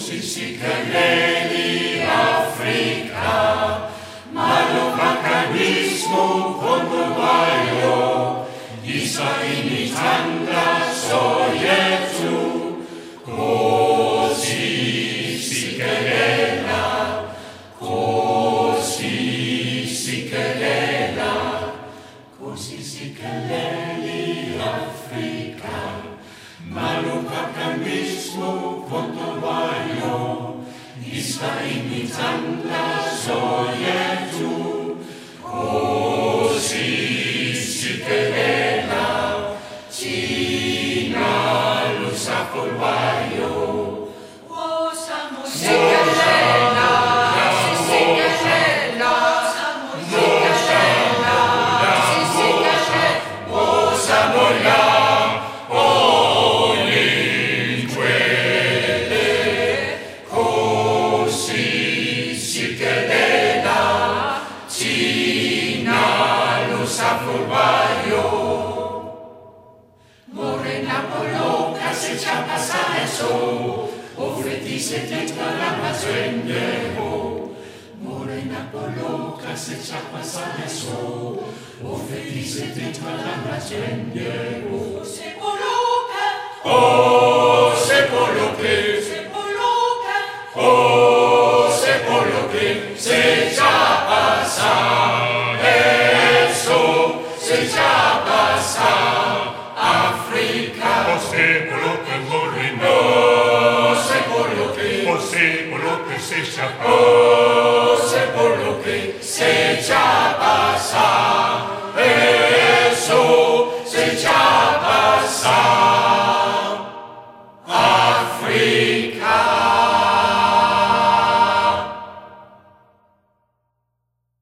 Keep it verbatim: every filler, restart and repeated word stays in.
Sikeleli Afrika, malo makanismo kondowayo, isa initanda so yetu, kosi sikelela, kosi sikelela, kosi sikeleli Afrika, malo makanismo kondowayo, isa imitanda so yetu, kosi sikelela, China lusafolwayo, osamo sikelela, sikelela, sikelela, sikelela, osamo ya. Morena poloka se chapa sa eso, ofreti se titla la mazwenyeho. Morena poloka se chapa sa eso, ofreti se titla la mazwenyeho. Se poloka, oh se poloka.